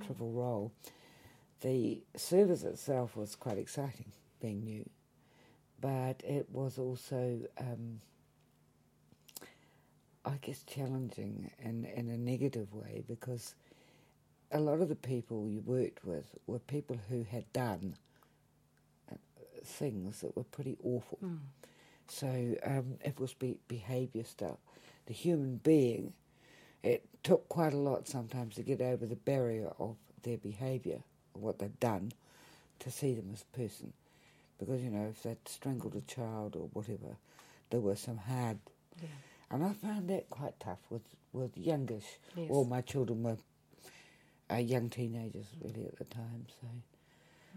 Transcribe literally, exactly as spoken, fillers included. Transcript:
trivial role. The service itself was quite exciting, being new, but it was also, um, I guess, challenging in, in a negative way, because a lot of the people you worked with were people who had done things that were pretty awful. Mm. So um, it was be- behaviour stuff. The human being, it took quite a lot sometimes to get over the barrier of their behaviour, or what they've done, to see them as a person. Because, you know, if they'd strangled a child or whatever, there were some hard... Yeah. And I found that quite tough with, with youngish. Yes. All my children were uh, young teenagers, really, at the time, so...